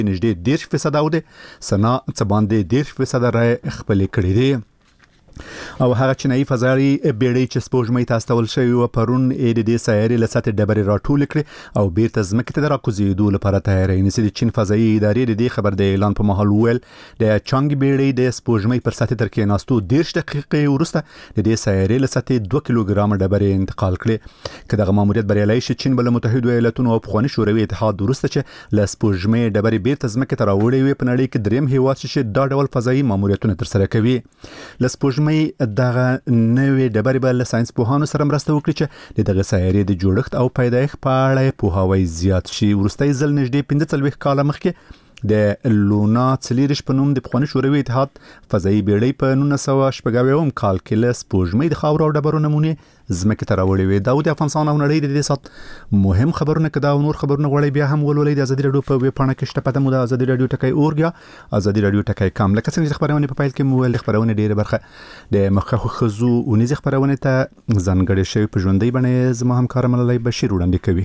نږدې 10% او د سنا څه باندې 10% رای خپل کړی دی. او هغه چینایي فضایي بیړۍ چې سپوږمۍ ته استول شوی و پرون د دې سیارې له سطح ډبرې راټول کړې او بیرته ځمکې ته راکوزیدو لپاره تیاری نیسي. د چین فضایي ادارې د دې خبر د اعلان په مهال ویل د چانګ بیړۍ د سپوږمۍ پر سطح تر کېناستو 10 دقیقې وروسته د دې سیارې له سطح 2 کیلوګرام ډبرې انتقال کړې. که دغه ماموریت بریالي شي چین بل متحده ایالاتونو او پخوانی شوروي اتحاد وروسته چې له سپوږمۍ ډبرې بیرته ځمکې ته راوړې وي په نړۍ کې دریم هیواد چې دا ډول فضایي ماموریتونه ترسره کوي. له سپوږمۍ دغه نوې ډبرې به له ساينس پوهانو سره مرسته وکړي چې دغه سیارې د جوړښت او پیدایښت په اړه پوهاوی زیات شي. وروستي ځل نږدې 15 کال مخکې د لونا څليرش په نوم د پخوانی شوروي اتحاد فضایي بیړۍ په 1990 کال کې له سپوږمۍ د خاورو او ډبرو نمونه زمکه ته راوړې وې. دا د افغانستان او نړۍ د دې سات مهم خبرونه کدا او نور خبرونه غوړې بیا هم ولولې د ازادي رادیو په ویب پاڼه کې شته. پته مو د ازادي رادیو ټکای اورګیا ازادي رادیو ټکای کام لکه څنګه خبرونه په پایل کې مو ول خبرونه ډیره برخه د مخخو خزو ونیز خبرونه ته ځانګړې شوی په ژوندۍ باندې زما همکار ملالۍ بشیر وړاندې کوي.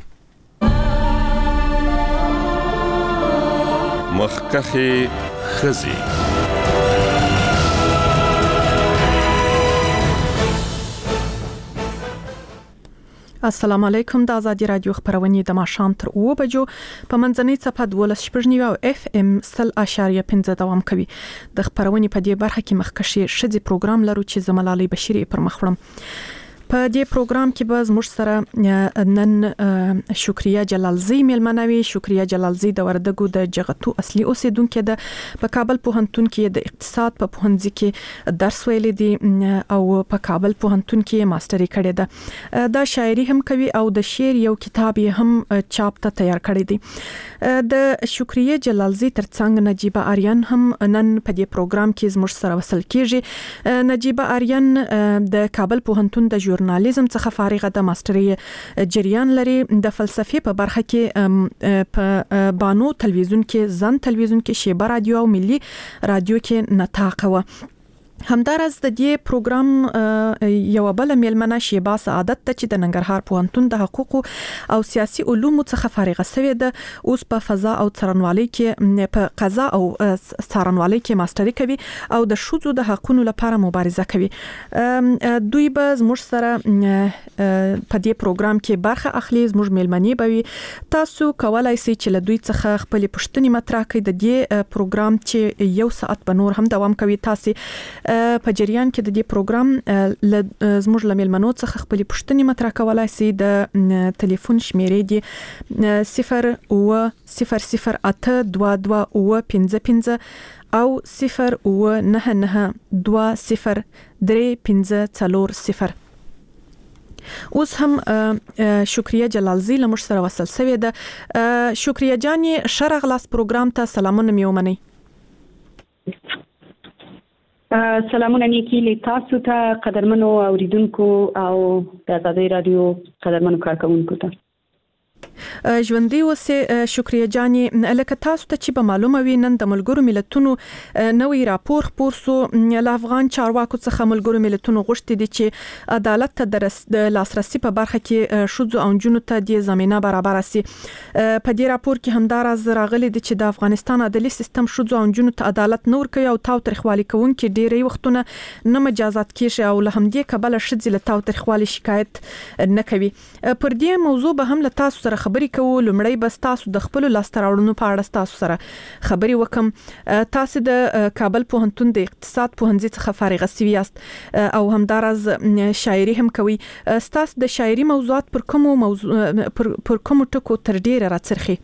مخکخه خزي السلام علیکم. د ازادي رادیو خبرونه د ماښام تر 2 بجو په منځنۍ صفحه 12.9 او FM 100.5 دوام کوي. د خبرونه په دې برخه کې مخکشي شذي پروګرام لرو چې زملالي بشيري پر مخړم. په دې پروګرام کې به زموږ سره نن شکریا جلالزی ملمنوي. شکریا جلالزی د وردګو د جغتو اصلي اوسیدونکو د په کابل پوهنتون کې د اقتصاد په پوهنځي کې درس ویلي دي او په کابل پوهنتون کې ماستري کړې ده. دا شاعري هم کوي او د شعر یو کتاب هم چاپ ته تیار کړی دی. د شکریا جلالزی ترڅنګ نجيبه آریان هم نن په دې پروګرام کې زموږ سره وصل کیږي. نجيبه آریان د کابل پوهنتون د ژورنالیزم څخه فارغه د ماستري جریان لري. د فلسفي په برخه کې په بانو تلویزیون کې زن تلویزیون کې شیبه رادیو او ملي رادیو کې نطاق و. همدارس د دې پروګرام یو بل ملمنه شیبه سعادت ته چې د ننګرهار پوهنتون د حقوق او سیاسي علومو څخه فارغه شوې ده اوس په فضا او څارنوالۍ کې په قضا او څارنوالۍ کې ماستري کوي او د شذو د حقوقو لپاره مبارزه کوي. دوی به زموږ سره په دې پروګرام کې برخه اخلي. زموږ ملمنې به وي. تاسو کولای شئ چې له دوی څخه خپل پوښتنې مطرح کړئ. د دې پروګرام چې 1 ساعت به نور هم دوام کوي. تاسو په جریان کې د دې پروګرام زموږ لملمنو څخه خپل پوښتنې مطرح کولای شي. د ټلیفون شمیرې دی 000822255 او 099203540. اوس هم شکریا جلالزی له موږ سره وصل شوې ده. شکریا جاني شرغلاس پروګرام ته سلامونه میومنئ. سلامونه نیکی له تاسو ته قدرمنو اوریدونکو او د ازادي رادیو قدرمنو کارکونکو ته. ژوندۍ اوسه شکریا جاني. لکه تاسو ته چې به معلومه وي نن د ملګرو ملتونو نوې راپور خپور سو. له افغان چارواکو څخه ملګرو ملتونو غوښتي دي چې عدالت ته د لاسرسي په برخه کې شذو او جنونو ته د زمينه برابر سي. په دې راپور کې همدارز راغلي دي چې د افغانستان عدالي سیستم شذو او جنونو ته عدالت نور کوي او تاو ترخوالي کوونکي ډېری وختونه نه مجازات کیږي او له همدې کبله شذ له تاو ترخوالي شکایت نه کوي. پر دې موضوع به هم له تاسو سره خبرې کوو. لمړی بس تاسو د خپل لاستراوړونو په اړه تاسو سره خبرې وکم. تاسو د کابل پوهنتون د اقتصاد پوهنځي څخه فارغه شوي یاست او همدارز شاعري هم کوي. تاسو د شاعري موضوعات پر کوم ټکو تر ډیره راڅرخي؟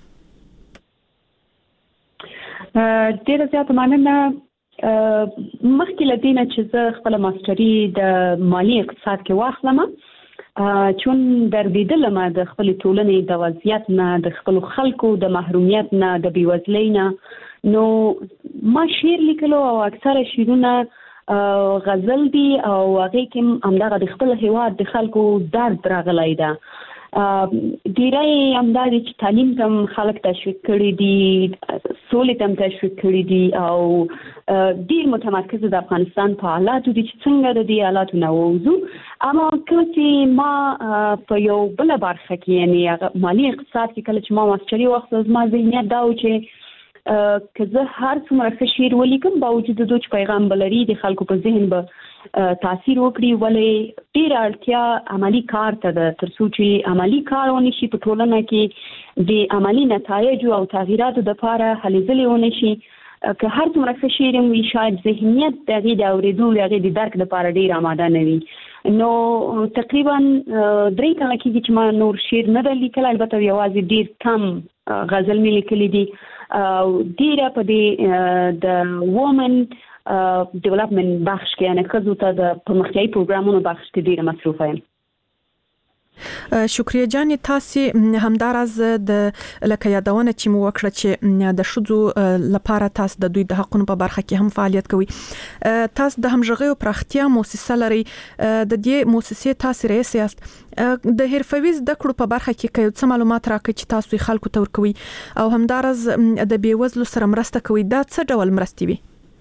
ډیره زیاته مننه. مخکې له دې نه چې زه خپل ماستري د مالي اقتصاد کې واخلم چون دربیدلم د خپل ټولنې د وضعیت نه د خپل خلکو د محرومیت نه د بیوزلۍ نه نو ما شعر لیکلو او اکثره شعرونه غزل دي او هغه کې همدغه د خپل هیواد د خلکو درد راغلی ده. ډیری همداري چې تعلیم تم خلک تشویق کړي دي سولې تم تشویق کړي دي او ډیر متمرکز د افغانستان په حالاتو دي چې څنګه د دې حالاتو نه ووځو. اما کله ما په یو بل برخه کې یعنی مالي اقتصاد کې کله چې ما ماستري واخیسته زما ذهنیت دا و چې که زه هر څومره ښه شعر ولیکم باوجود د دوی پیغام بلري د خلکو په ذهن به تاثیر وکړي ولې ډیر اړتیا عملی کار ته د ترڅو چې عملی کار ونشي په ټولنه کې د عملی نتایج او تغییراتو د لپاره هلې ځلې ونشي که هر څومره ښه شعر وي شاید ذهنیت دغه د اوریدو دغه د درک لپاره ډیر آماده نه وي نو تقریبا 3 کاله کې چې ما نور شعر نه د لیکل البته یوازې ډیر کم غزل مې لیکلي دي او ډیره په دې د وومن ډیولپمنٹ بخش کې یعنی ښځو ته د پرمختیایي پروګرامونو بخش کې ډیره مصروفه یم شکریه جان تاسو همدارز د لکه یادونه چې مو وکړه چې د شذو لپاره تاسو د دوی د حقوقو په برخه کې هم فعالیت کوي تاسو د همغږي او پراختیا مؤسسه لري د دې مؤسسې تاسو رئیس یاست د حرفوي زده کړو په برخه کې څه معلومات راکړئ چې تاسو خلکو ته ورکوي او همدارز د بیوزلو سره مرسته کوي دا څه ډول مرستې وي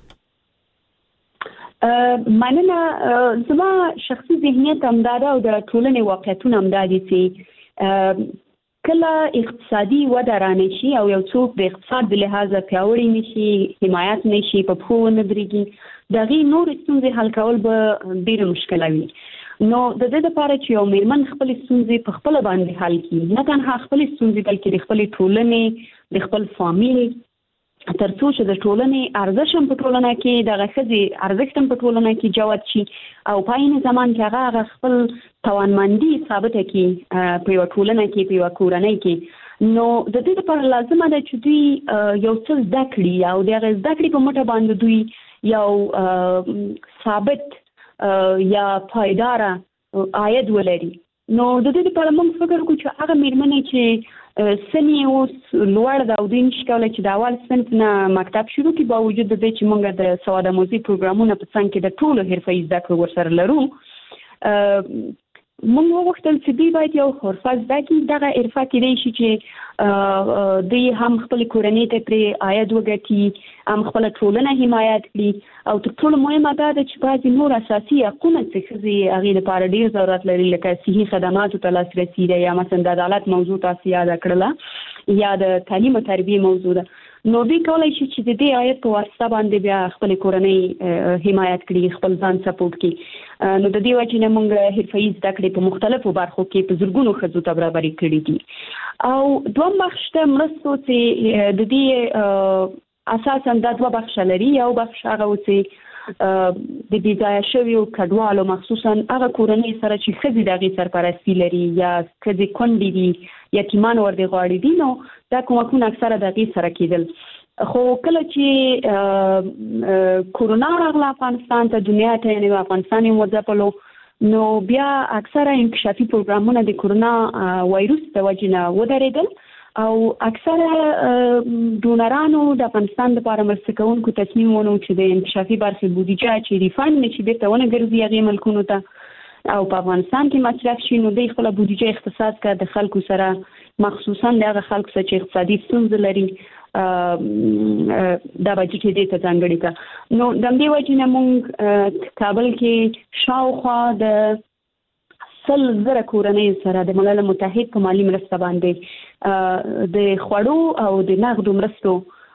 مننه زما شخصي ذهنیت همداده او د ټولنې واقعیتونه همدادي چې کله اقتصادي وده رانشي او یو څوک د اقتصاد د لحاظه پیاوړی نشي حمایت نشي په پخو نه درېږي دغه نور ستونزې حل کول به ډیر مشکل وي نو د دې لپاره چې یو میرمن خپل ستونزې په خپل باندې حل کړي نه تنها خپل ستونزې بلکې د خپل ټولنې د خپل فامیل ترڅو چې د ټولنې ارزښت هم په ټولنه کې د غښځي ارزښت هم په ټولنه کې جوت شي او په عین زمان کې هغه خپل توانمندي ثابت کړي په یو ټولنه کې په یو کورنۍ کې نو د دې لپاره لازم ده چې دوی یو څه زده کړي او د زده کړې په مټ باندې دوی یو ثابت یا پایدار عاید ولري نو د دې لپاره موږ فکر کوو چې هغه میرمنې چې سنی اوس لوړ دا او د نشکاله چې د اول صنف نه مکتب شروع کی باوجود د دې چې موږ د سواد آموزي پروګرامونه په څنګه کې د ټولو حرفي زده کړو ورسره لرو موږ وغوښتل چې دوی باید یو حرفه زده کړي دغه حرفه کېدای شي چې دوی هم خپل کورنۍ ته پرې عاید وګټي هم خپل ټولنه حمایت کړي او تر ټولو مهمه دا ده چې بعضې نور اساسي حقونه چې ښځې هغې لپاره ډېر ضرورت لري لکه صحي خدماتو ته لاسرسي ده یا مثلا د عدالت موضوع تاسو یاده کړله یا د تعلیم او تربیې موضوع ده نو دوی کولی شي چې د دې عاید په واسطه باندې بیا خپل کورنۍ حمایت کړي خپل ځان سپورټ کړي نو د دې وجې نه موږ حرفي زده کړې په مختلفو برخو کې په زرګونو ښځو ته برابري کړي دي او دویم بخش ته مرستو چې د دې اساسا دا دوه بخشه لري یو بخش هغه چې د بېځایه شویو کډوالو مخصوصا هغه کورنۍ سره چې ښځې د هغې سرپرستي لري یا ښځې کونډې دي یتیمان ورته غواړي دي نو دا کومکونه اکثره د هغې سره کېدل خو کله چې کورونا راغله افغانستان ته دنیا ته یعنې افغانستان یې وځپلو نو بیا اکثره انکشافي پروګرامونه د کورونا وایروس د وجې نه ودرېدل او اکثره ډونرانو د افغانستان لپاره مرسته کوونکو تصمیم ونیو چې د انکشافي برخې بودیجه چې ریفاند نشي بیرته ونه ګرځي هغې ملکونو ته او په افغانستان کې مصرف شي نو دوی خپله بودیجه اختصاص کړه د خلکو سره مخصوصا د هغه خلکو سره چې اقتصادي ستونزې لري دا بجټ یې دې ته ځانګړی کړه نو د همدې وجې نه موږ کابل کې شاوخوا د 100,000 کورنۍ سره د ملل متحد په مالي مرسته باندې د خوړو او د نغدو مرستو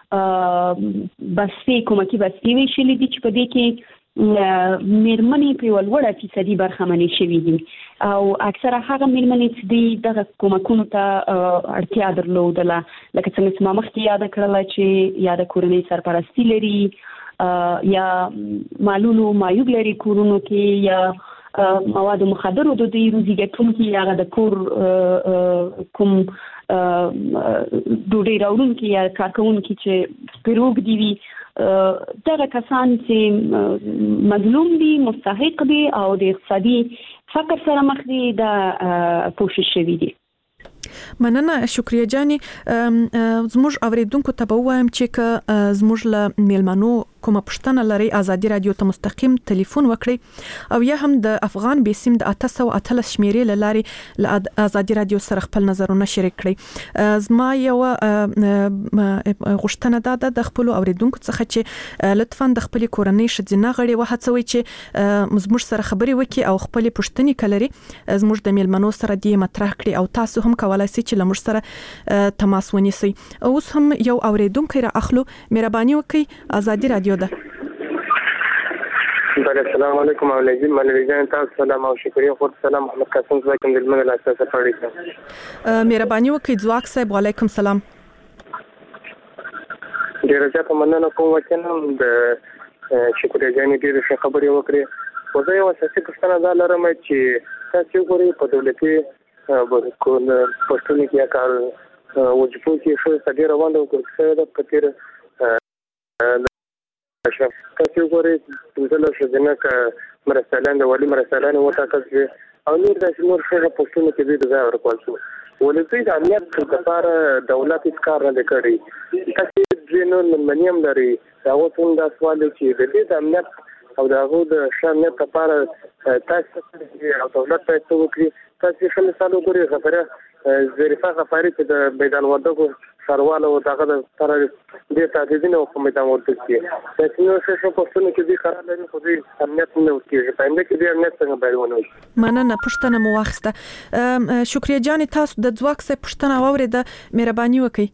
بستې کومکي بستې ویشلې دي چې په دې کې میرمنې په یوه لوړه فیصدي برخمنې شوي دي او اکثره هغه میرمنې چې دي دغه کومکونو ته اړتیا درلودله لکه څنګه چې ما مخکې یاده کړله چې یا د کورنۍ سرپرستي لري یا مالونو معیوب لري کورونو کې یا مواد مخدرو د دوی روزي ګټونکي هغه د کور کوم ډوډۍ راوړونکي یا کارکوونکي چې پیروګ دي وي دغه کسان چې مظلوم دي مستحق دي او د اقتصادي فقر سره مخ دي دا کوشش شوی دي مننه شکریه جاني زموږ اوریدونکو ته به وایم چې زموږ له میلمنو کومه پوښتنه لري ازادي رادیو ته مستقیم ټلیفون وکړئ او یا هم د افغان بیسیم د 813 شمیرې لاري ازادي رادیو سره خپل نظرونه شریک کړئ. زما یو غوښتنه ده د خپل اوریدونکو څخه چې لطفاً د خپل کورنۍ شذینه غړي وهڅوي چې زموږ سره خبري وکړي او خپل پوښتنې کلري زموږ د میلمنو سره دی مطرح کړي او تاسو هم کولای شئ چې لمر سره تماس ونیسئ. اوس هم یو اوریدونکو را اخلو. مهرباني وکړئ ازادي رادیو ده. السلام علیکم علیکم ملویجان تاسو سلام او شکریہ خو سلام محمد قاسم زکم د المنزل اساسه پړی. مهرباني وکړئ ځواک صاحب. وعلیکم السلام. ډیر زیاته مننه کوم چې د شکریہ جانې ډیر ښه خبرې وکړې. خو زه یو اساسي پوښتنه دا لرم چې تاسو ګورئ په دولتي پښتون کې کار وظیفو کې ښه ډیر روان او کوڅه د پتیر تاسو ګورئ د شذینه ک مرستلان د ولی مرستلان وته کس او نور د نور څه پښتون کې د ځای ورکول شو. ولې د امنیت لپاره دولت کار نه کوي. تاسو د نن منیم لري دا اوس هم دا سوال چې د دې امنیت او دغه د شامل لپاره تاسو او دولت ته توګه تاسو څه مثال وګورئ غفره زریفه غفاری چې د میدان وردګو سروال او دغه د تر دې تعدیدینه په میدان وردګ کې تاسو نو څه پوښتنه کې دي قرار لري خو دې امنیت نه وکړي په انده کې دې امنیت څنګه بیانونه وي. مننه پوښتنه مو واخسته. شکریہ جان تاسو د ځواک څخه پوښتنه واورید. مهرباني وکړئ.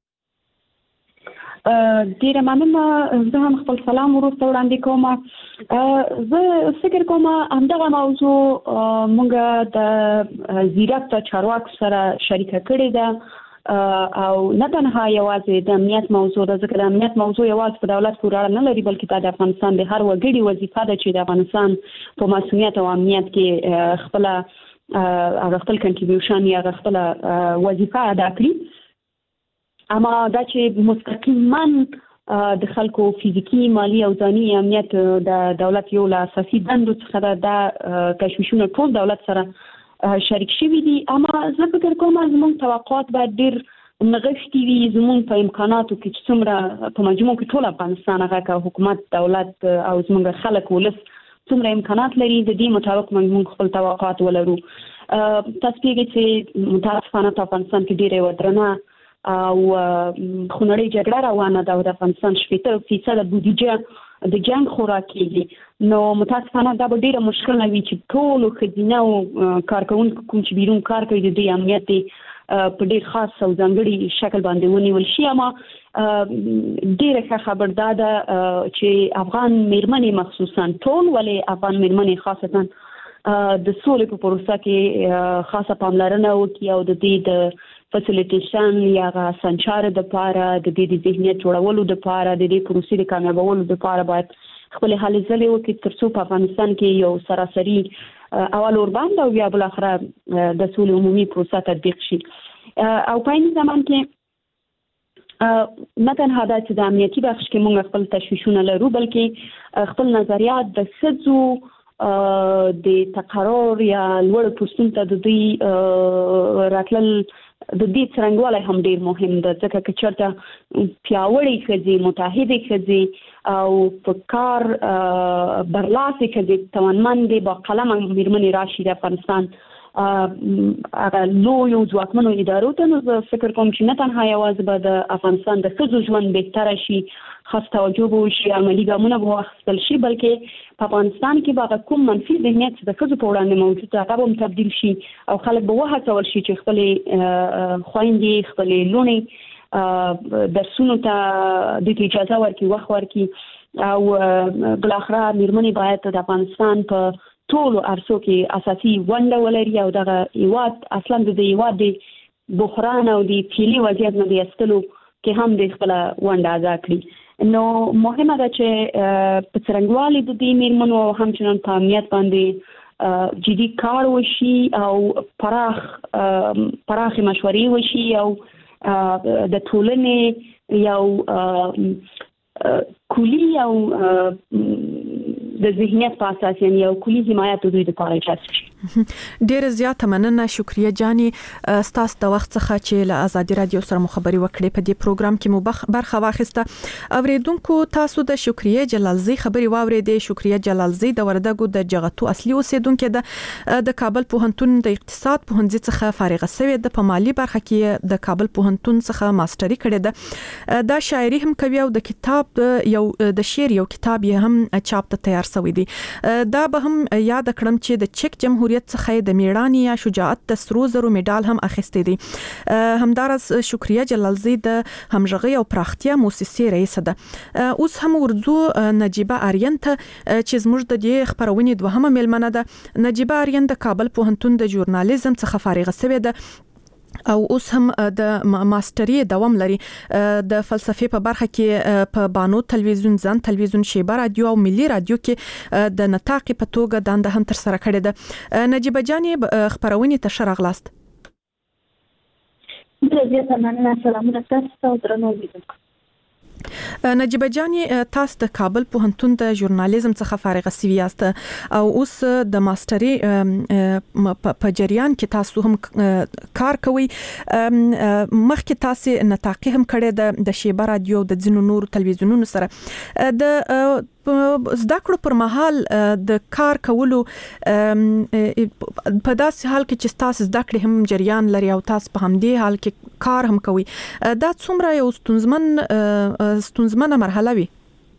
ډیره مننه. زه هم خپل سلام ورته وړاندې کوم. زه فکر کوم همدغه موضوع مونږ د زیرات چارواکو سره شریکه کړې ده او نه تنها یوازې د امنیت موضوع ده ځکه د امنیت موضوع یوازې په دولت پورې اړه نه لري بلکې د افغانستان د هر وګړي وظیفه ده چې د افغانستان په مسؤلیت او امنیت کې خپل کنټریبیوشن یا خپل وظیفه ادا کړي. اما دا چې مستقیما د خلکو فزیکی مالی او ځاني امنیت د دولت یو له اساسي دندو څخه د تشویشونو ټول دولت سره شریک شوي دي. اما زه فکر کوم زموږ توقعات باید ډېر نغښتي وي زموږ په امکاناتو کې چې څومره په مجموع کې ټول افغانستان هغه که حکومت دولت او زموږ خلک ولس څومره امکانات لري د دې مطابق موږ خپل توقعات ولرو. تاسو پیږئ چې متاسفانه په افغانستان کې ډېره ودرنه او خونړۍ جګړه روانه ده او د افغانستان 70% بودیجه د جنگ خوراک کیږي. نو متاسفانه دا به ډیره مشکل وي چې ټول خزینه او کارکونکو کوم چې بیرون کار کوي د دې امنیت په ډیر خاص او ځانګړي شکل باندې ونیول شي. اما ډیره ښه خبر ده چې افغان میرمنې مخصوصا ټول ولې افغان میرمنې خاصتا د سولې په پروسه کې خاصه پاملرنه وکړي او د دې د فسیلیټیشن یا سنچار د پاره د دې د ذهنیت جوړولو د پاره د دې پروسې د کامیابولو د پاره باید خپل حل ځلې وکړي ترڅو په افغانستان کې یو سراسري اول اوربند او بیا بل اخره د سولې عمومي پروسه تطبیق شي. او په این زمان کې نه تنها دا چې د امنیتي بخش کې موږ خپل تشویشونه لرو بلکې خپل نظریات د ښځو د تقرر یا لوړ پوستون ته د دوی راتلل د دې څرنګوالی هم ډیر مهم ده ځکه چې چېرته پیاوړې ښځې متحدې ښځې او په کار برلاسې ښځې توانمندې با قلمه میرمنې راشي د افغانستان هغه لویو ځواکمنو ادارو ته. نو زه فکر کوم چې نه تنها یوازې به د افغانستان د ښځو ژوند بهتره شي خاص توجه به وشي عملي ګامونه به واخیستل شي بلکې په افغانستان کې به هغه کوم منفي ذهنیت چې د ښځو په وړاندې موجود دی هغه به هم تبدیل شي او خلک به وهڅول شي چې خپلې خویندې خپلې لوڼې درسونو ته دې اجازه ورکړي وخت ورکړي او بالاخره میرمنې باید د افغانستان په ټولو عرصو کې اساسي ونډه ولري او دغه هیواد اصلا د هیواد د بحران او د فعلي وضعیت نه د ایستلو کې هم د خپل ونډه ادا کړي. نو مهمه ده چې په څرنګوالي د دې میرمنو او همچنان په امنیت باندې جدي کار وشي او پراخ مشورې وشي او د ټولنې یو کلی او د ذهنیت په اساس یو کلی حمایت دوی د پاره ایجاد شي. ډیر زیات مننه شکریا جاني ستاسو د وخت څخه چې له ازادي رادیو سره مخابري وکړې په دې پروګرام کې مو برخه واخیسته اوریدونکو تاسو د شکریا جلالزی خبري واوریدې شکریا جلالزی د وردګو د جغتو اصلي اوسیدونکو د کابل پوهنتون د اقتصاد پوهنځي څخه فارغه شوې د په مالی برخه کې د کابل پوهنتون څخه ماستري کړې ده دا شاعري هم کوي او د کتاب یو د شعر یو کتاب یې هم چاپ ته تیار شوی دی دا به هم یاد کړم چې د چک جمهوریت څخه د میړانې یا شجاعت د سرو زرو میډال هم اخیستی دی همدارس شکریا جلالزی د همغږي او پراختیا مؤسسې رئیس ده اوس هم ورځو نجيبه آرین ته چې زموږ د دې خبرونې دوهمه ملمنه ده نجيبه آرین د کابل پوهنتون د ژورنالیزم څخه فارغه شوې ده او اوس هم د ماستري دوام لري د فلسفې په برخه کې په بانو تلویزیون ځان تلویزیون شیبه رادیو او ملي رادیو کې د نطاق په توګه دنده هم تر سره کړې ده نجيبه جاني خبرونه ته شرغلاست د دې تمنه سلامونه تاسو او درنو لیدونکو نجيبه جاني تاسو د کابل پوهنتون د ژورنالیزم څخه فارغه شوی یاست او اوس د ماستري په جریان کې تاسو هم کار کوي مخکې تاسو نطاقي هم کړی د شیبه رادیو د ځینو نور تلویزیونونو سره د زده کړو پر مهال د کار کولو په داسې حال کې چې تاسو زده کړې هم جریان لري او تاسو په همدې حال کې کار هم کوي دا څومره یو ستونزمنه مرحله وي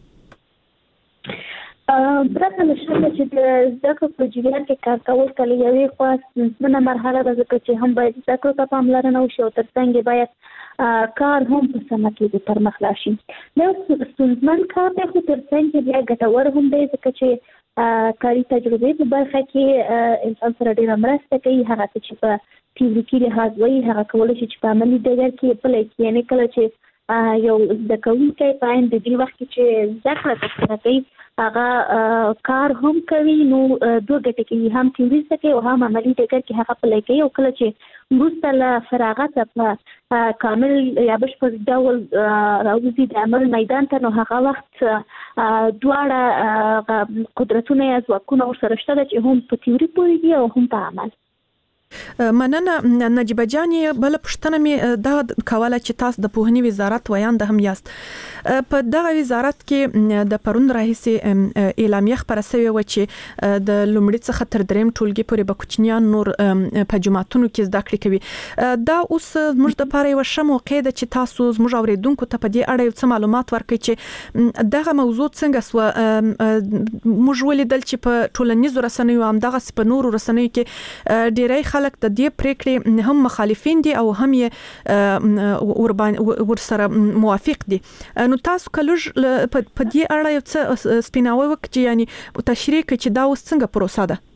برته نشته چې د زده کړو په جریان کې کار کول کله یوې خاص ستونزمنه مرحله ده چې هم باید زده کړو ته پاملرنه وشي او ترڅنګ باید کار هم په سمه کې د پرمخ لاړ شي نو ستونزمن کار دی خو ترڅنګ بیا ګټور هم دی ځکه چې کاري تجربې په برخه کې انسان سره ډېره مرسته کوي هغه چې په تیوریکي لحاظ وایي هغه کولی شي چې په عملي ډګر کې پلی کړي یعنې کله چې یو زده کوونکی په عین د دې وخت کې چې زده کړه ترسره کوي هغه کار هم کوي نو دوه ګټې کوي هم تیوري زده کوي او هم عملي ډګر کې هغه پلی کوي او کله چې وروسته له فراغت په کامل یا بشپړ ډول راوځي د عمل میدان ته نو هغه وخت دواړه قدرتونه یا ځواکونه ورسره شته چې هم په تیوري پوهېږي او هم په عمل مننه نجيبه جاني بل پښتنه می دا کوله چې تاسو د پوهنې وزارت ویاند هم یاست په دغه وزارت کې د پرون راهیسي اعلامیه خبره شوې و چې د لومړي څخه تر دریم ټولګي پورې به کوچنیان نور په جماعتونو کې زده کړې کوي دا اوس موږ د پاره یو ښه موقع ده چې تاسو موږ اوریدونکو ته په دې اړه یو څه معلومات ورکړئ چې دغه موضوع څنګه سو موږ ولیدل چې په ټولنیزو رسنیو هم دغه په نورو رسنیو کې ډېری خلک د دې پریکړې هم مخالفین دي او هم یې ورسره موافق دي نو تاسو کلوج په دې اړه یو څه سپیناوي وکړي یعنی تشریح کړئ چې دا اوس څنګه پروسه ده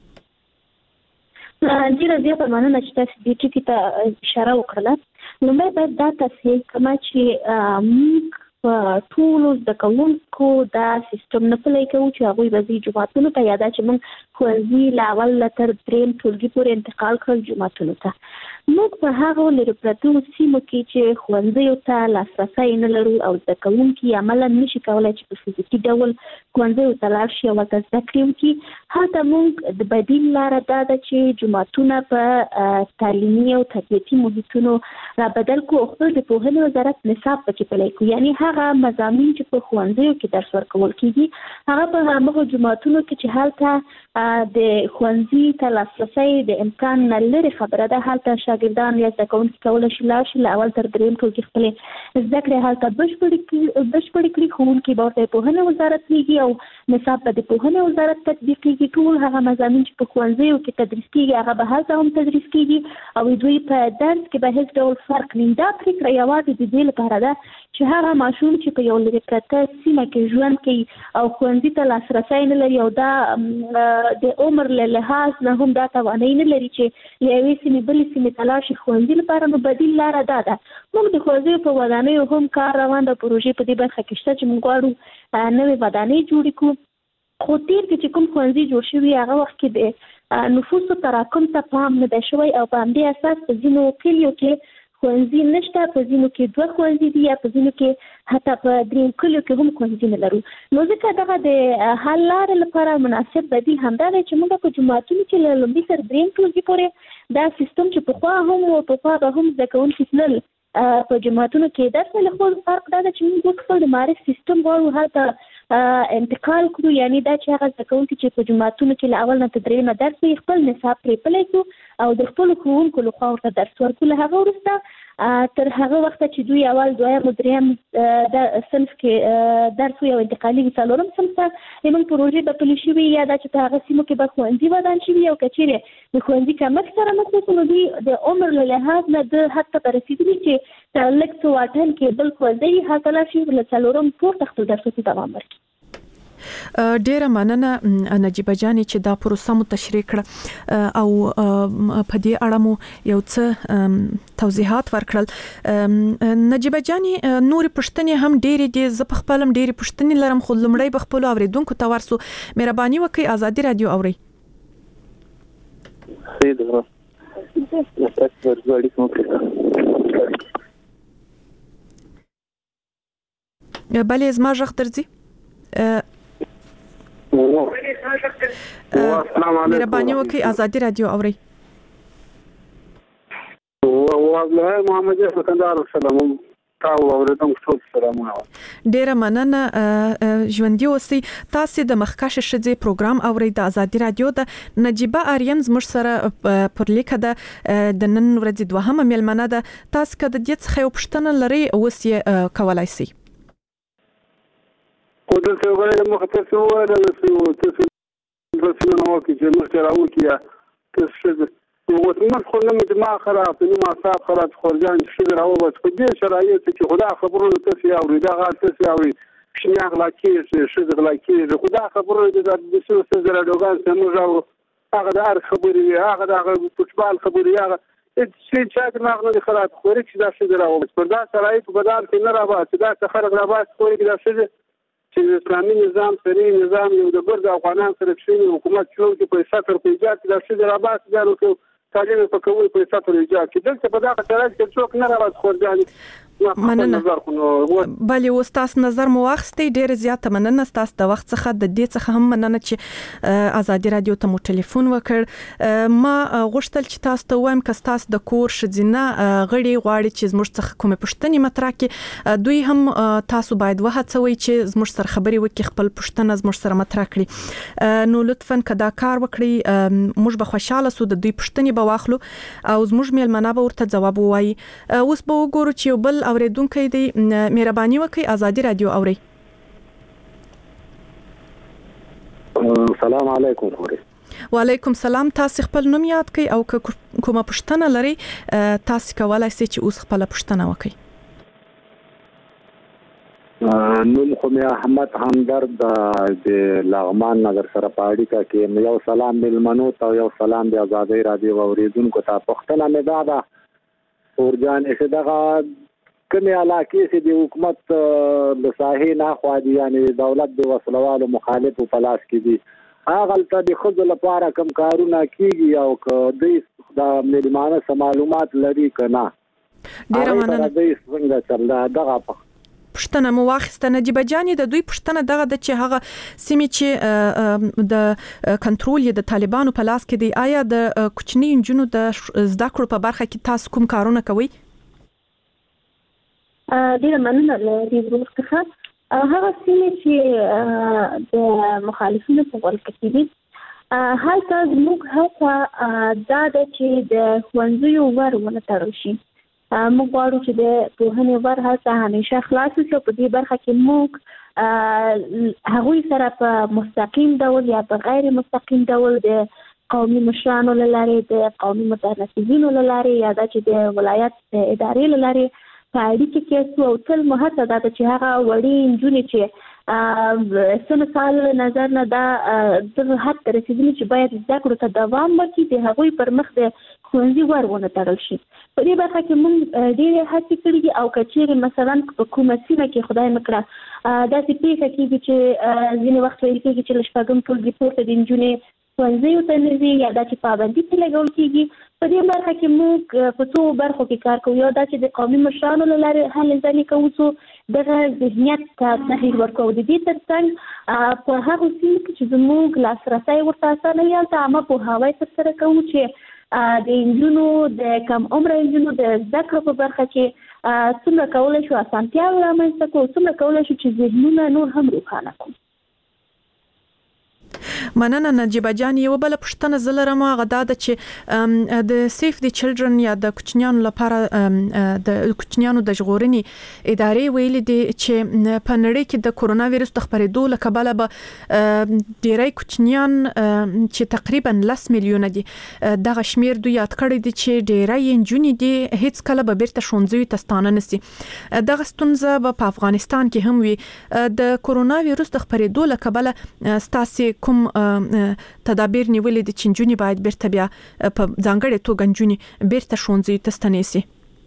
ډیره زیاته مننه چې تاسو دې ټکي ته اشاره وکړه نو باید دا تصحیح کما چې موږ ټول د کوونکو دا سیستم نه پلی کوو چې هغوی به ځي جوماتونو ته یا دا چې موږ ښوونځي له اول تر دریم ټولګي پورې انتقال کړل جوماتونو ته موږ په هغو لرې پرتو سیمو کې چې ښوونځیو ته لاسرسی نه لرو او زده کوونکي عملا نشي کولی چې په فزیکي ډول ښوونځیو ته لاړ شي او هلته زده کړې وکړي هلته موږ د بدیل لاره دا ده چې جوماتونه په تعلیمي او تربیتي محیطونو رابدل کړو او خپل د پوهنې وزارت نصاب پکې پلی کړو یعنې هغه مضامین چې په ښوونځیو کې درس ورکول کېږي هغه په همغو جوماتونو کې چې هلته د ښوونځي ته لاسرسی د امکان نه لرې خبره ده هلته شاګردان یا زده کوونکي کولی شي لاړ شي له اول تر دریم ټولګي خپلې زده کړې هلته بشپړې کړي ښوونکي به ورته د پوهنې وزارت لیږي او نصاب به د پوهنې وزارت تطبیقېږي ټول هغه مضامین چې په ښوونځیو کې تدریس کېږي هغه به هلته هم تدریس کېږي او دوی په درس کې به هېڅ ډول فرق نه دا پرېکړه یوازې د دې لپاره ده چې هغه ماشوم چې په یو لرې پرته سیمه کې ژوند کوي او ښوونځي ته لاسرسی نه لري او دا د عمر له لحاظ نه هم دا توانایي نه لري چې له یوې سیمې بلې سیمې ته لاړ شي ښوونځي لپاره نو بدیل لاره دا ده موږ د ښوونځیو په ودانیو هم کار روان ده پروژې په دې برخه کې شته چې موږ غواړو نوې ودانۍ جوړې کړو خو تېر کې چې کوم ښوونځي جوړ شوي هغه وخت کې د نفوسو تراکم ته پام نه دی شوی او په همدې اساس په ځینو کلیو کې ښوونځي نشته، په ځینو کې 2 ښوونځي دي یا په ځینو کې حتی په 3 کلیو کې هم ښوونځي نه لرو. نو ځکه دغه د حل لارې لپاره مناسب بدیل همدا دی چې موږ په جوماتونو کې له لومړي تر 3 ټولګي پورې دا سیستم چې پخوا به هم زده کوونکي تلل په جوماتونو کې درس له خو فرق دا دی چې موږ خپل د معرف سیستم غواړو هلته انتقال کړو، یعنی دا چې هغه زده کوونکي چې په جوماتونو کې له اول نه تر 3 درس کوي خپل نصاب پرې پلی کړو او د خپلو ښوونکو لخوا ورته درس ورکړو. له هغه وروسته تر هغه وخته چې دوی اول 2یم او 3یم صنف کې درس وي او انتقالي وي 4م صنف ته زموږ پروژې به پلي شوي یا دا چې په هغه سیمو کې به ښوونځي ودان شوي او که چیرې د ښوونځي کمښت سره مخ شو نو دوی د عمر له لحاظ نه د حد ته رسېدلي چې تر لږ څه واټن کې بل ښوونځی هلته لاړ شي له 4م پورته خپل درسونه دوام ورکړي. ډیره مننه نجیبه جانې چې دا پروسه مو تشریح کړه او په دې اړه مو یو څه توضیحات ورکړل. نجیبه جانې نور پښتنې هم ډېرې دي، زه په خپل هم ډېرې پښتنې لرم خو لمړی به خپل اوریدونکو ته ورسو. مهرباني وکړئ ازادي رادیو اورئ. بله زما غږ درځي؟ مهرباني وکړئ ازادي رادیو اورئ. والله محمد سکندر سلام تاسو اوریدونکو ټول سلامونه. ډیره مننه ژوندۍ اوسئ. تاسو د مخکښ ښځې پروګرام اورئ د ازادي رادیو. د نجیبه آرین زموږ سره پر لیکه ده د نن ورځې 2مه میلمنه ده. تاسو که د دې څخه یو پوښتنه لرئ اوس یې کولای شئ. ودلته وایي مختصر وایي تاسو نو کې چې مخکې راوځي یا تاسو وتمن خو نه دماغ خراب نه معصاب خراب خورجان شي راوځي په دې شرایط کې خدا خبرونه تاسو اوري دا غا تاسو اوري شنه اخلاقي شي اخلاقي خدا خبرونه د څه څه زره دوغان سمو راو هغه د خبري هغه د فوتبال خبري هغه چې دماغ نه خراب خوري چې دا شي راوځي په دا شرایط بدل کې نه راوځي دا خلک راوځي خوري دا شي چې اسلامي نظام سری نظام یو د ګرد افغانان سره چې حکومت شنو کې پیسې تر پیجات د شې رابط دالو کې تعلیم په کومه پیسې تر ایجاد چې دلته په دغه شرایط کې څوک نه راوځي خورجاني. مننه. بله اوس تاسو نظر مو واخیستی، ډېره زیاته مننه تاسو د وخت څخه. د دې څخه هم مننه چې ازادي رادیو ته مو ټلیفون وکړ. ما غوښتل چې تاسو ته وایم که تاسو د کور ښځینه غړي غواړي چې زموږ څخه کومه پوښتنه مطرح کړي دوی هم تاسو باید وهڅوي چې زموږ سره خبرې وکړي، خپل پوښتنه زموږ سره مطرح کړي. نو لطفاً که دا کار وکړي موږ به خوشاله سو، د دوی پوښتنې به واخلو او زموږ میلمنه به ورته ځواب ووایي. اوس به وګورو چې یو بل اوریدونکو دی. مهرباني وکړئ ازادي رادیو اورئ. السلام علیکم. وعلیکم السلام. تاسو خپل نوم یاد کړئ او کومه پوښتنه لرئ تاسو کولای شئ چې اوس خپل پوښتنه وکړئ. نوم خو مې احمد همدرد د لغمان نظر سره پاړی کا کې یو سلام ملمنو ته یو سلام د ازادي رادیو اوریدونکو ته. پوښتنه مې دا ده اورجان چې دغه کومه علاقه چې د حکومت د ساحې نه خو دي یعنی دولت د وسلوالو مخالف په لاس کې دي هغه ته د خود لپاره کوم کارونه کیږي او که د ملمانه معلومات لري کنه. ډیره مننه. د څنګه چل دغه پښتنه مو واخیسته. نجیبه جانې د دوی پښتنه دغه د چې هغه سیمې چې د کنټرول د طالبانو په لاس کې دی آیا د کوچنی انجونو د زده کړو په برخه کې تاسو کوم کارونه کوي؟ ډیره مننه له دې ورڅخه. هغه سیمې چې د مخالفینو په ولکه کې دي هلته موږ هڅه دا ده چې د ښوونځیو ور ونه تړل شي. موږ غواړو چې د پوهنې ور هڅه همیشه خلاص شي. په دې برخه کې موږ هغوی سره په مستقیم ډول یا په غیر مستقیم ډول د قومي مشرانو له لارې د قومي متنفذینو له لارې یا دا چې د ولایت ادارې له لارې په اړیکه کې څو تل مهته دا چې هغه وړي نجونې چې سن سال نظر نه دا د حد رسیدلي چې باید زده کړو ته دوام ورکړي د هغوی پر مخ د ښوونځي ور ونه تړل شي. په دې برخه کې موږ ډېرې هڅې کړې دي او که چیرې مثلا په کومه سیمه کې خدای نه کړه داسې پېښه کېږي چې ځینې وخت ویل کېږي چې له 6 ټولګي پورته د نجونې ښوونځیو ته نه ځي یا دا چې پابندي پرې لګول کېږي. په دې برخه کې موږ په څو برخو کې کار کوو. یو دا چې د قومي مشرانو له لارې هلې ځلې کوو څو دغه ذهنیت ته تغییر ورکوو. د دې ترڅنګ په هغو سیمو کې چې زموږ لاسرسی ورته اسانه وي هلته عامه پوهاوی ترسره کوو چې د نجونو د کم عمره نجونو د زده کړو په برخه کې څومره کولی شو اسانتیاوې رامنځته کړو، څومره کولی شو چې ذهنونه نور هم روښانه کړو. مننه نجیبه جان. یو بل پوښتنه زه لرم، هغه دا ده چې د سیف دی چلډرن یا د کوچنیانو لپاره د کوچنیانو د ژغورنې ادارې ویلي دي چې په نړۍ کې د کورونا وایرس د خپرېدو له کبله به ډېری کوچنیان چې تقریبا 10 میلیونه دي دغه شمیر دوی یاد کړی دي چې ډېری نجونې دي هیڅ کله به بیرته ښوونځیو ته ستانه نشي. دغه ستونزه به په افغانستان کې هم وي. د کورونا وایرس د خپرېدو له کبله ستاسو کوم تدابیر نیولې دي چې نجونې باید بیرته بیا په ځانګړې توګه نجونې بیرته ښوونځیو ته ستنې شي؟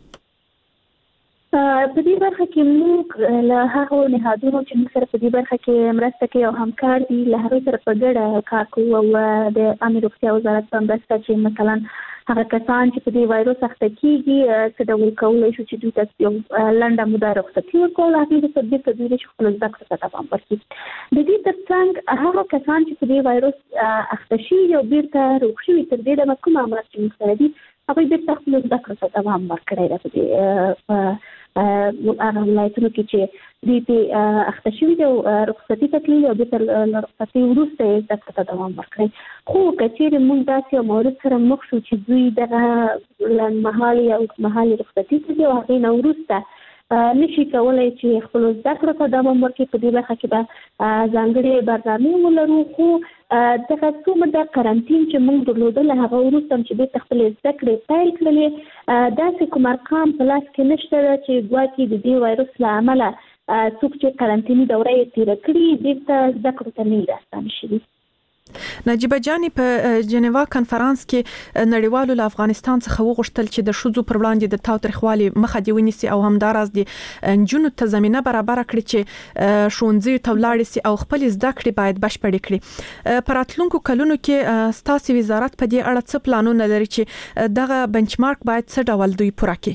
په دې برخه کې موږ له هغو نهادونو چې موږ سره په دې برخه کې مرسته کوي او همکار دي له هغوی سره په ګډه کار کوو او د عامه روغتیا وزارت په مرسته چې مثلا هغه کسان چې په دې وایرس اخته کیږي څه ډول کولی شو چې دوی ته یو لنډه موده رخصتي ورکول، هغوی ته بیرته دوی چې خپلو زده کړو ته دوام ورکړي. د دې ترڅنګ هغه کسان چې په دې وایرس اخته شوي او بیرته روغ شوي تر دې دمه کومه مرسته چې موږ سره دي هغوی بیرته خپلو زده کړو ته دوام ورکړی ده. په دې هغه ولایتونو کې چې دوی پرې اخته شوي دي او رخصتي ته تللي او بیرته له رخصتي وروسته یې زده کړو ته دوام ورکړی. خو که چیرې موږ داسې یو مورد سره مخ شو چې دوی دغه لنډمهالې یا اوږدمهالې رخصتي ته ځي او هغې نه وروسته نشي کولی چې خپلو زده کړو ته دوام ورکړي، په دې برخه کې به ځانګړې برنامې ولرو. خو دغه څومره قرنطین چې موږ درلودل هغه وروسته چې بیرته خپلې زده کړې پیل کړلې داسې کوم ارقام په لاس کې نشته ده چې ګواکې د دې وایرس له امله څوک چې قرنطیني دوره یې تېره کړي بیرته زده کړو ته نه وي راستانه شوي. نجیبه جان، په جنیوا کنفرانس کې نړیوالو له افغانستان څخه وغوښتل چې د ښځو پر وړاندې د تاوتریخوالي مخه دې ونیسي او همداراز د نجونو ته زمینه برابر کړي چې ښوونځیو ته ولاړ شي او خپل زده کړې باید بشپړې کړي. په راتلونکو کلونو کې ستاسو وزارت په دې اړه څه پلانونه لري چې دغه بنچمارک باید څه ډول دوی پوره کړي؟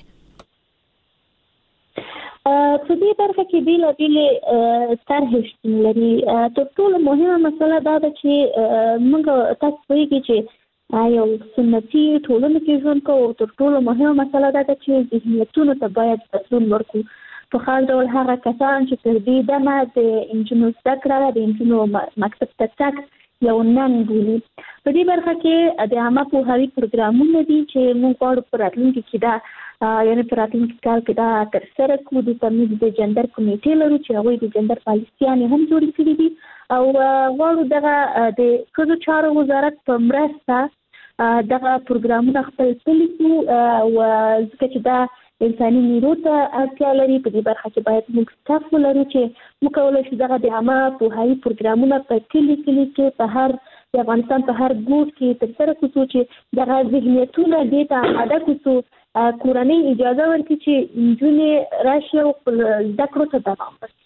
په دې برخه کې بیلابېلې طرحې شتون لري. تر ټولو مهمه مسله دا ده چې موږ تاسو پوهېږئ چې یو سنتي ټولنه کې ژوند کوو. تر ټولو مهمه مسله دا ده چې ذهنیتونو ته باید بدلون ورکړو. په خاص ډول هغه کسان چې تر دې دمه د نجونو زده کړه د نجونو مکتب ته تګ یو ننګ بولي. په دې برخه کې د عامه پوهاوي پروګرامونه دي چې موږ غواړو په راتلونکي کې دا یعنې په راتلونکي کال کې دا ترسره کړو. دلته موږ د جندر کمیټې لرو چې هغوی د جندر پالیسیانې هم جوړې کړي دي او غواړو دغه د ښځو چارو وزارت په مرسته دغه پروګرامونه خپل پلي کړو او ځکه چې دا انساني نیرو ته اړتیا لري. په دې برخه کې باید موږ سټاف ولرو چې موږ کولی شو دغه د عامه پوهاوي پروګرامونه په کلي کې په هر د افغانستان په هر ګوټ کې ترسره کړو چې دغه ذهنیتونه دې ته آماده کړو کورنۍ اجازه ورکړي چې نجونې راشي او خپل زده کړو ته دوام ورکړي.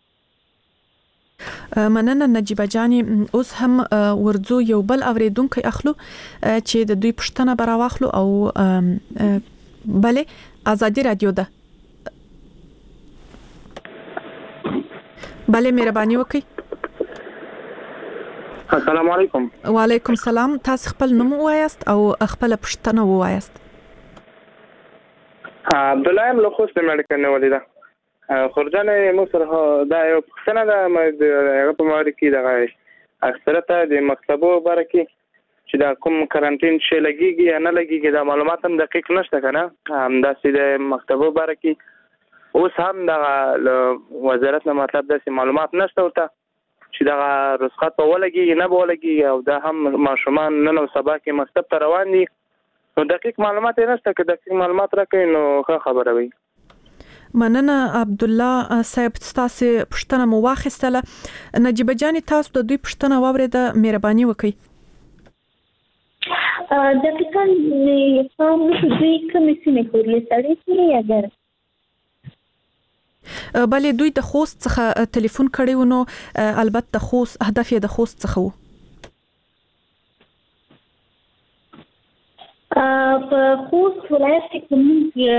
مننه نجیبه جان. اوس هم ورځو یو بل اوریدونکو اخلو چې د دوی پوښتنه به راواخلو او بله آزادي رادیو ده. بله مهرباني وکړئ. السلام علیکم. وعلیکم السلام. تاسو خپل نوم ووایاست او خپل پوښتنه ووایاست. عبد الله له خوست ملک نه ولیدا خورجان موږ سره دا یو پوښتنه ده هغه په موري کې د اکثرته د مکتبو برکې چې دا کوم قرنطین شي لګيږي یا نه لګيږي دا معلومات هم دقیق نشته کنه. همداسې د مکتبو برکې اوس هم د وزارت نه مطلب داسې معلومات نشته ورته چې دا رخصت په ولګي نه بولګي او دا هم ماشومان نن او سبا کې مکتب ته روان دي. نو دقیق معلومات نشته، که دقیق معلومات راکړي نو ښه خبره وي. مننه عبد الله صاحب، تاسو پوښتنه مو واخیستله. نجیبه جان، تاسو د دوی پوښتنه واورېده، مهرباني وکړئ. دقیقاً فهم نشو دوی کومې سیمې خوري سړې سیمې یا ګرم؟ بلې دوی د خوست څخه ټلیفون کړی و، نو البته خوست هدف یې د خوست څخه و. په خوست ولایت کې موږ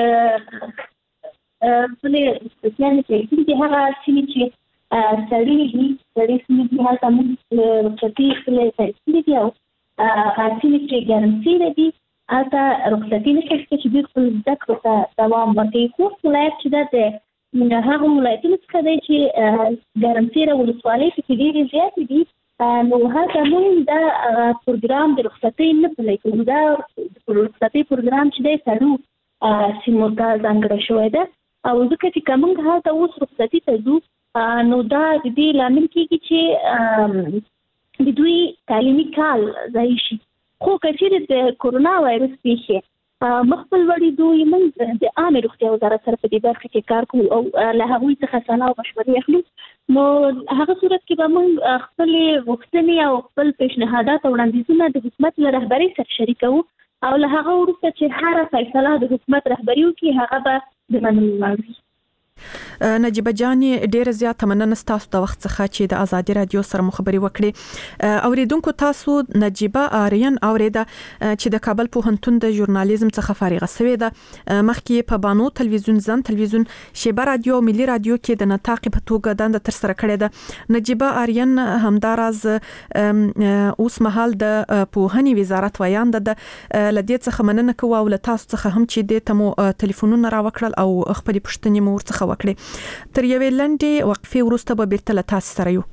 خپل سپیشل چې هغه چې سړی دي چې هغه موږ رخصتي خپل سړي دي او چې ګارانټي دي هغه رخصتي نشي چې د خپل ذکر ته دوام ورکړي. خوست ولایت چې د هغه ولایتونو څخه دی چې ګارانټي ولسوالۍ کې ډېرې زیاتې دي، نو هغه موږ دا پروګرام د رخصتۍ نه پلی کوو. دا رخصتۍ پروګرام چې دی سړو سیمو ته ځانګړی شوی ده او ځکه چې که موږ هلته اوس رخصتي ته ځو نو دا د دې لامل کېږي چې د دوی تعلیمي کال ضایع شي. خو که چېرې د کورونا وایرس پیښې مخفل وړي دوی موږ د عامې روغتیا وزارت سره په دې برخه کې کار کوو او له هغوی څخه سلا او مشورې اخلو. نو هغه صورت کې به موږ خپلې غوښتنې او خپل پیشنهادات او وړاندیزونه د حکومت له رهبرۍ سره شریکوو او له هغه وروسته چې هره فیصله د حکومت رهبري وکړي هغه به د منلو وړ وي. نجیبه جانې ډیره زیاته مننه ستاسو د وخت څخه چې د ازادي رادیو سره مو خبرې وکړې. اوریدونکو تاسو نجیبه آریان اوریده چې د کابل پوهنتون د ژورنالیزم څخه فارغه شوې ده. مخکې په بانو تلویزیون زم تلویزیون شیبه رادیو ملي رادیو کې د نطاق په توګه دنده تر سره کړې ده. نجیبه آریان همداراز اوس مهال د پوهنې وزارت ویاند ده. لدې څخه مننه کوو او له تاسو څخه هم چې د تمو ټلیفونونه راوکړل او خپل پوښتنې مو ورڅخه وکړي. تر یوې لنډې وقفې وروسته به بیرته له تاسو سره یو.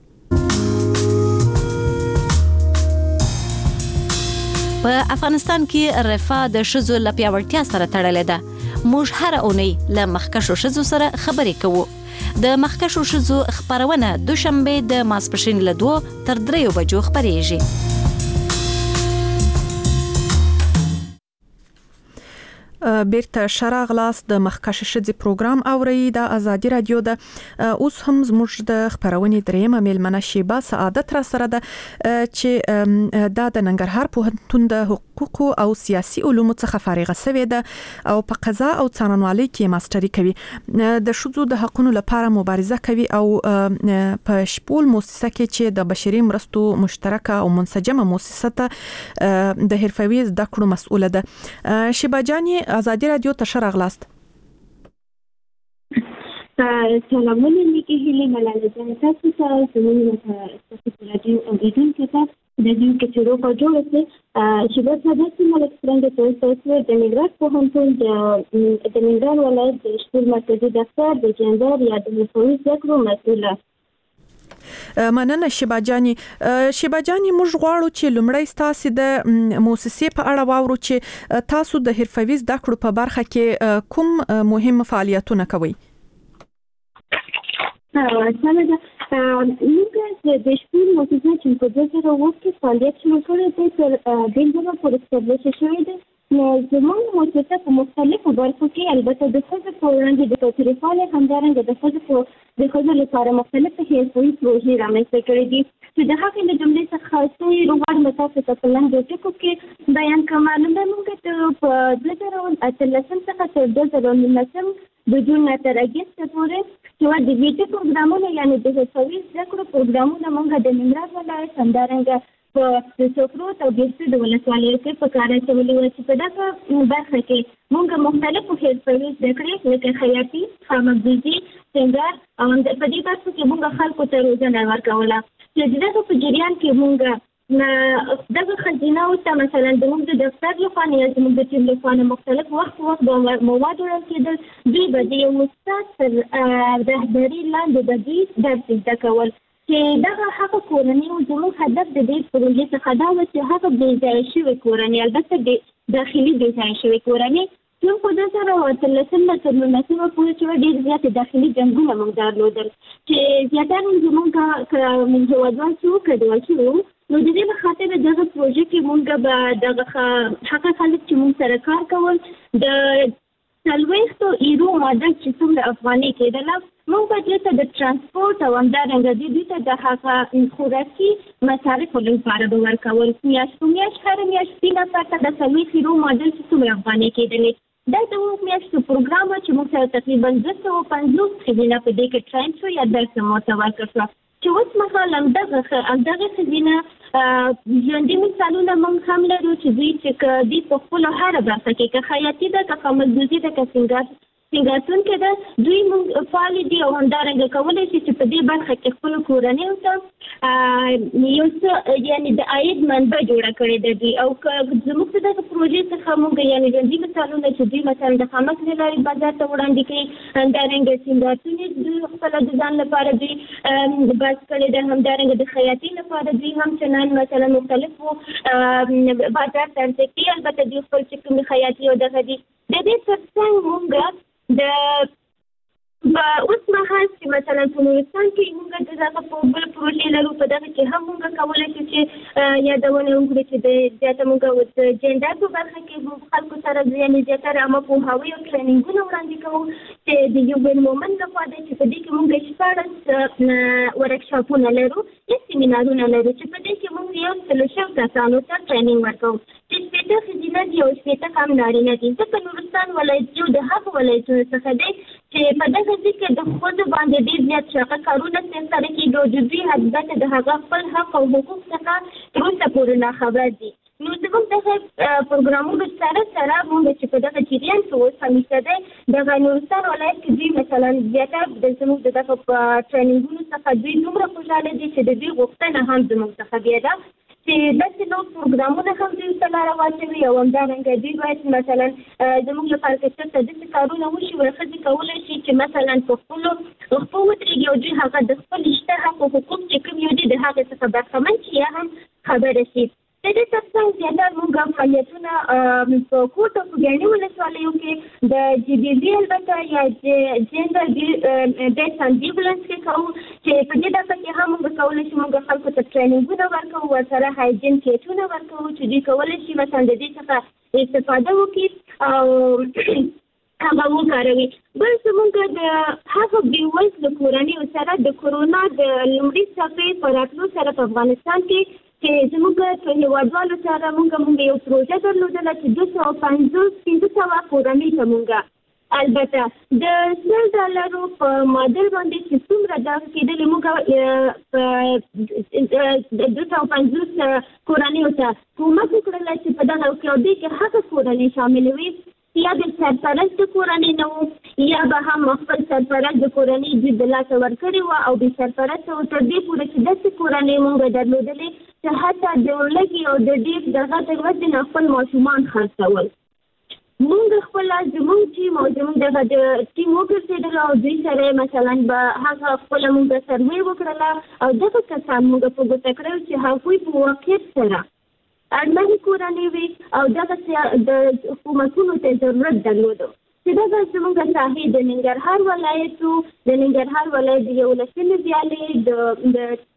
په افغانستان کې رفاه د ښځو له پیاوړتیا سره تړلې ده. موږ هر اونۍ له مخکښو ښځو سره خبرې کوو. د مخکښو ښځو خبرونه دوشنبه د ماسپښین له 2 تر 3 بجو خبرېږي. بیرته شراغ لاس د مخکښ ښځې پروګرام اوري د ازادي رادیو د اوس هم زموږ د خبرونې دریمه میلمنه شیبه سعادت را سره ده چې د ننګرهار پوهنتون د حقوق او سیاسي علومو څخه فارغه شوې ده او په قضا او څارنوالۍ کې ماستري کوي. د ښځو د حقوقو لپاره مبارزه کوي او په شپول مؤسسه کې چې د بشري مرستو مشترکه او منسجمه مؤسسه ته د حرفوي زده کړو مسؤله ده. شیبه جانې ازادي رادیو ته شراغلاست. سلامونه لیکي هلي ملاله جان تاسو ته زموږ تاسو رادیو اوریدونکو ته د دې کې چې روغ جوړ شي چې په تاسو ملک څنګه تاسو د ننګرهار پوهنتون د ننګرهار ولایت د شپږ مرکزي دفتر د جندر یا د حرفوي زده کړو مسؤله. مننه شیباجانی. شیباجانی موږ غواړو چې لومړی تاسو د مؤسسې په اړه واورو چې تاسو د حرفوي زده کړو په برخه کې کوم مهم فعالیتونه کوئ. سمه ده. موږ د شپږ مؤسسې چې په دغه وخت کې فعالیت شروع کړی دی تر دغه پروسه شوې ده. نو زموږ مؤسسه په مختلفو برخو کې البته د ښځو په وړاندې د تاوتریخوالي همدارنګه د ښځو لپاره مختلفې حرفوي پروژې رامنځته کړې دي چې د هغې له جملې څخه څو یې غواړم تاسو ته په لنډو ټکو کې بیان کړم. لومړی موږ په 2018 څخه تر 2019 د جون نه تر اګست پورې چې د ویټي پروګرامونه یعنې د حرفوي زده کړو پروګرامونه موږ د ننګرهار ولایت همدارنګه په سوکروت او ګیسټ د ولسوالیو کې په کار اچولي وو چې په دغه برخه کې موږ مختلفو حرفوي زده کړې لکه خیاطي، خامکدوزي، سینګار او په دې برخو کې موږ خلکو ته روزنه ورکوله چې دغه په جریان کې موږ دغه خزینه او مثلا د موږ د دفتر لخوا یا زموږ د ټیم لخوا مختلف وخت به مواد وړل کېدل. دوی به د یو استاد تر رهبري لاندې به دوی درس زده کول چې دغه هغه کورنۍ او زموږ هدف د دې پروژې څخه دا و چې هغه بېځایه شوې کورنۍ البته داخلي بېځایه شوې کورنۍ چې په 2013 تر 2019 پورې چې ډېر زیات داخلي جنګونه موږ درلودل چې زیاتره زموږ هېوادوال چې وکړل شو. نو د دې په خاطر دغه پروژې کې موږ به دغه هغه خلک چې موږ سره کار کول د 40 ایرو ماډل چې څومره افغاني کېدله موږ به دې ته د ترانسپورټ او همدارنګه دوی ته د هغه خوراکي مصارفو لپاره به ورکول. میاشت په میاشت هره میاشت 3 د 40 ایرو ماډل چې څومره افغاني کېدلې دا د میاشتو پروګرام چې موږ سره تقریبا 250 خزینه په دې کې ټرین شو یا درس مو ته ورکړ شو چې اوس مهال همدغه خزینه ژوندۍ مثالونه موږ هم لرو چې دوی چې دوی په خپلو هره برخه کې که خیاطي ده که خاموزي ده که سینګارتون کې ده دوی موږ فعال دي او همدارنګه کولی شي چې په دې برخه کې خپلو کورنیو ته یو څه یعنې د عاید منبع جوړه کړې ده دوی او که زموږ په دغه پروژې څخه موږ یعنې ژوندي مثالونه چې دوی مثلا د خامک له لارې بازار ته وړاندې کوي همدارنګه سینګارتون یې دوی خپله د ځان لپاره دوی بس کړی ده همدارنګه د خیاطۍ لپاره دوی هم چنان مثلا مختلفو بازار ته عرضه کوي البته دوی خپل چې کومې خیاطي او دغه دي د دې ترڅنګ موږ اوس مهال چې مثلا په نورستان کې موږ د دغه په بل پروژې لرو په دغه کې هم موږ کولی شو چې یادونه وکړو چې د زیاته موږ د جنډر په برخه کې خلکو سره یعنې زیاتره عامه پوهاوی او ټرینینګونه وړاندې کوو چې د یو بل مومنت لخوا دی چې په دې کې موږ 14 ورکشاپونه لرو یا سیمینارونه لرو چې په دې کې موږ یو 100 کسانو ته ټرینینګ ورکوو چې 15 ښځینه دي او 15 هم نارینه دي ځکه نورستان ولایت یو د هغو ولایتونو څخه دی چې په دغه ځای کې د ښځو باندې ډېر زیات شاقه کارونه ترسره کېږي او د دوی البته د هغه خپل حق او حقوق څخه تر اوسه پورې ناخبر دي نو زموږ دغه پروګرامونو سره موږ چې په دغه جریان کې اوس همیشه دی دغه نورستان ولایت کې دوی مثلا زیاتره د زموږ د دغه ټرینینګونو څخه دوی دومره خوشحاله دي چې د دوی غوښتنه هم زموږ څخه بیا ده چې داسې نور پروګرامونه هم دوی ته لاره واچوي او همدارنګه دوی باید مثلا زموږ لپاره که چېرته داسې کارونه وشي وړه ښځې کولی شي چې مثلا په خپلو خپو ودرېږي او دوی هغه د خپل شته حق او حقوق چې کوم یو دي د هغې څخه برخمن شي یا هم خبره شي د دې ترڅنګ زیاتره موږ فعالیتونه په کوټ او په ګاڼي ولسوالیو کې د GBV البته یا جنډر بیس امبیولنس کې کوو چې په دې دفعه کې هم موږ کولی شو موږ خلکو ته ټرینینګونه ورکوو ورسره هایجین کیټونه ورکوو چې دوی کولی شي مثلا د دې څخه استفاده وکړي او هغه وکاروي بل زموږ د هغه بیوز د کورنیو سره د کورونا د لومړي څپې په راتلو سره په افغانستان کې چې زموږ په هېوادوالو سره موږ یو پروژه درلودله چې 250 کورنۍ ته موږ البته د $100 په معادل باندې چې څومره دغه کېدلې موږ 250 کورنیو ته کومک وکړله چې په دغه کې کې هغه کورنۍ شاملې وي یا د سرپرست کورنۍ نه وو یا به هم خپل سرپرست د کورنۍ دوی د لاسه ورکړې وه او بې سرپرسته وو تر دې پورې چې داسې کورنۍ موږ درلودلې چې حتی د ورلګي او د ډېر دغه د وجې نه خپل ماشومان خرڅول موږ خپله زموږ ټیم او زموږ دغه د ټیم وګرځېدل او دوی سره مثلا به هغه خپله موږ سروې وکړله او دغه کسان موږ په ګوته کړل چې هغوی په واقعیت سره اړمنې کورنۍ وي او دغه د حکومتونو ته ضرورت درلودو چې دغه زموږ ساحې د ننګرهار ولایت د ننګرهار ولایت د 11 ویالې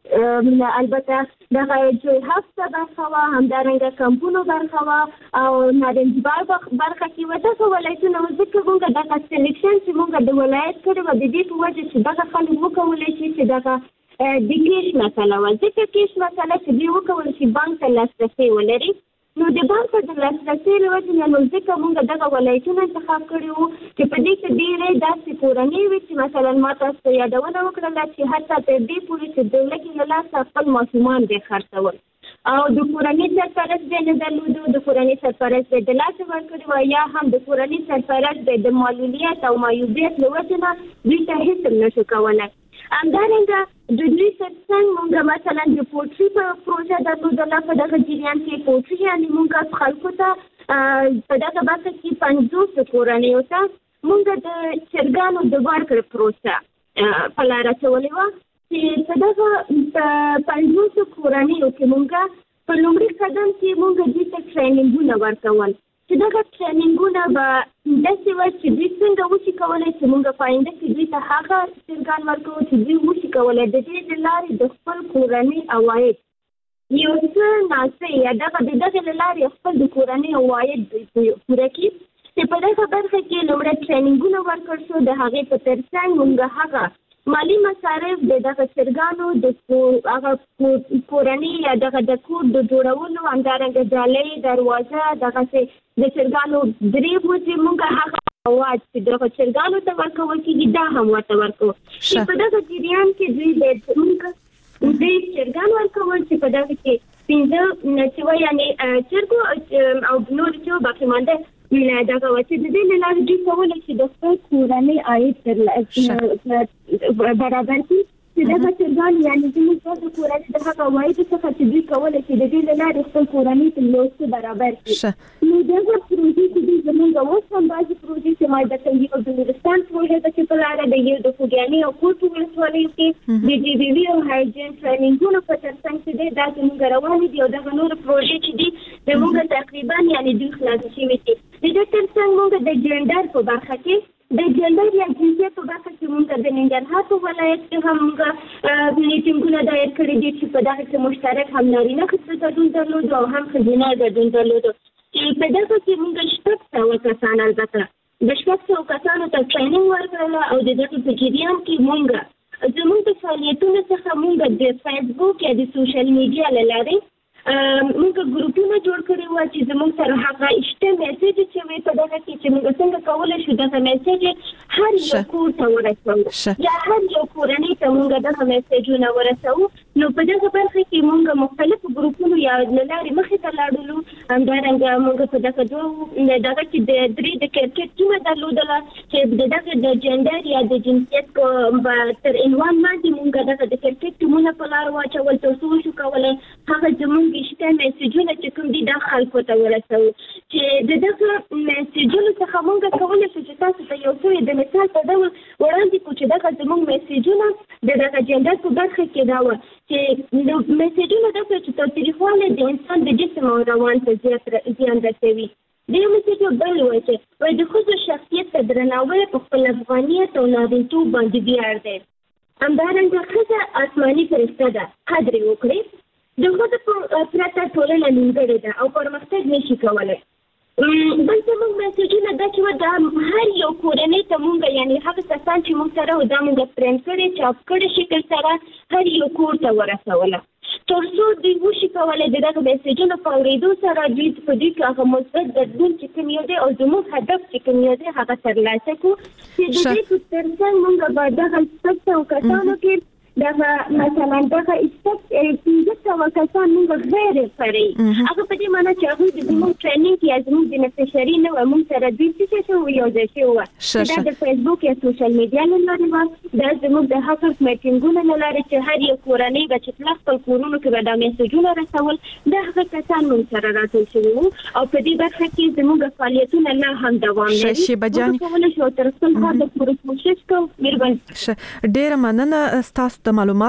د البته دغه جوی هفته برخه وه همدارنګه کمپونو برخه وه او نارنجبار برخه کې وه دغه ولایتونه ځکه موږ دغه سلیکشن چې موږ د ولایت کړی وه د دې په وجه چې دغه خلک وکولی شي چې دغه د کیش مسله وه ځکه کیش مسله چې دوی وکولی شي بانک ته لاسرسی ولري نو د بانک ته د لاسرسي له وجې نه نو ځکه موږ دغه ولایتونه انتخاب کړي وو چې په دې کې ډېرې داسې کورنۍ وي چې مثلا ما تاسو ته یادونه وکړله چې حتی تر دې پورې چې دولت له لاسه خپل ماشومان دی خرڅول او د کورنۍ سرپرست دی نه درلودو د کورنۍ سرپرست دی د لاسه ورکړي وه یا هم د کورنۍ سرپرست دی د معلولیت او معیوبیت له وجې نه دوی ته هېڅ هم نشو کولی همدارنګه د دوی ترڅنګ موږ مثلا د پوټري په پروژه درلودله په دغه جریان کې پوټري یعنې موږ خلکو ته په دغه برخه کې 50 کورنیو ته موږ د چرګانو د ورکړې پروسه په لاره اچولې وه چې په دغه 50 کورنیو کې موږ په لومړي قدم کې موږ دوی ته ټرینینګونه ورکول چې دغه ټرینینګونه به داسې وه چې دوی څنګه وشي کولی چې موږ په آینده کې دوی ته هغه چرګان ورکوو چې دوی وشي کولی د دې د لارې د خپل کورنۍ عواید یو څه ناڅه یا د دغې له لارې خپل د کورنۍ عواید پوره کړي چې په دغه برخه کې لومړی ټرینینګونه ورکړل شو د هغې په ترڅنګ موږ هغه مالی مصارف د دغه چرګانو د هغه کورنۍ یا دغه د کور د جوړولو همدارنګه جالۍ دروازه دغسې د چرګانو درې بوجې موږ هغه مواد چې دغه چرګانو ته ورکول کېږي دا هم ورته ورکوو چې په دغه جریان کې دوی چرګان ورکول چې په دغه کې یعنی چرګو او نور چې باقي مانده دا کوي د دې لپاره چې کولای شي د خپل کورنۍ عاید برابر کړي چې دا څنګه یعنی چې موږ د کورنۍ د هغه عاید څخه چې دوی کولای شي د دې لپاره خپل کورنۍ ته لوست برابر کړي نو دا پروژې چې زموږ اوسم بعضي پروژې چې ما د څنګه د نورستان پروژې د په لار د یو د خوګیاني او کوټو ولسوالۍ کې د جی بي وی او هایجین ټریننګونو په ترڅنګ کې د زموږ روانې دي او د نور پروژې چې دي زموږ تقریبا یعنی د خلاص شوي دي د ترڅنګ موږ د جندر په برخه کې د جندر یا جنسیت په برخه کې موږ د ننګرهار په ولایت کې هم میټینګونه دایر کړي دي چې په دغه کې مشترک هم نارینه ګډون درلود او هم ښځینه ګډون درلود چې په دغه کې موږ 600 کسان البته د 600 کسانو ته ټریننګ ورکړل او د دغه په جریان کې موږ زموږ د فعالیتونو څخه موږ د فیسبوک یا د سوشل میډیا له لارې موږ ګروپونه جوړ کړي و چې زموږ سره هغه اشته میسج چې وي په دغه کې چې موږ څنګه کولای شو دغه میسج هر یو کور ته ورسوو یا هر یو کورنۍ ته موږ دغه میسجونه ورسوو نو په دغه برخه کې موږ مختلف ګروپونو یا لارې مخې ته لاړو همدارنګه موږ په دغه دغه کې د درې د کرکټ ټیمه درلودله چې دغه د جندر یا د جنسیت تر عنوان باندې موږ دغه د کرکټ ټیمونه په لار واچول ترڅو شو کولای هغه زموږ شته میسجونه چې کوم دي د خلکو ته ورسوو چې دغه میسجونو څخه موږ کولای شو چې تاسو ته یو څه د مثال په ډول وړاندې کړو چې دغه زموږ میسجونه دغه جندر په برخه کې دا و چې میسجونه دغه چې تاریخواله د انسان د جسم او روان ته زیان رسوي د یو میسج بل وایي چې د ښځو شخصیت ته درناوی په خپل افغانیت او نارینتوب باندې ویاړ دی همدارنګه ښځه آسماني فرښته ده قدر وکړئ د ښځو پرته ټولنه نیمګړې ده او پرمختګ نشي کولی بل زموږ میسجونه دا چې دا هر یو کورنۍ ته موږ یعنی هغه کسان چې موږ سره دا موږ پرنټ کړي چاپ کړي شکل سره هر یو کور ته ورسوله ترڅو دوی وشي کولی د دغه میسجونو په اورېدو سره دوی په دوی کې هغه مثبت بدلون چې کوم یو دی او زموږ هدف چې کوم یو دی هغه ترلاسه کړو چې د دې په ترڅنګ موږ به دغه 600 کسانو کې دغه مثلا دغه 1500 کسان موږ غیر فرعي هغه په دې معنی چې هغه د زموږ ټریننګ کې زموږ د نفشري نه موږ سره دوی څه شو یو ځای شو دا د فیسبوک یا سوشل میډیا له لارې دا زموږ د هاکر میټینګونو له لارې چې هر یو کورنۍ به چې خپل کورونو کې به دا میسجونه رسول دا هغه کسان موږ سره راټول شوي او په دې برخه کې زموږ فعالیتونه نه هم دوام لري موږ کولای شو تر څو دا پوره کوشش کوو مهرباني ډېر مننه ستاسو د معلوماتو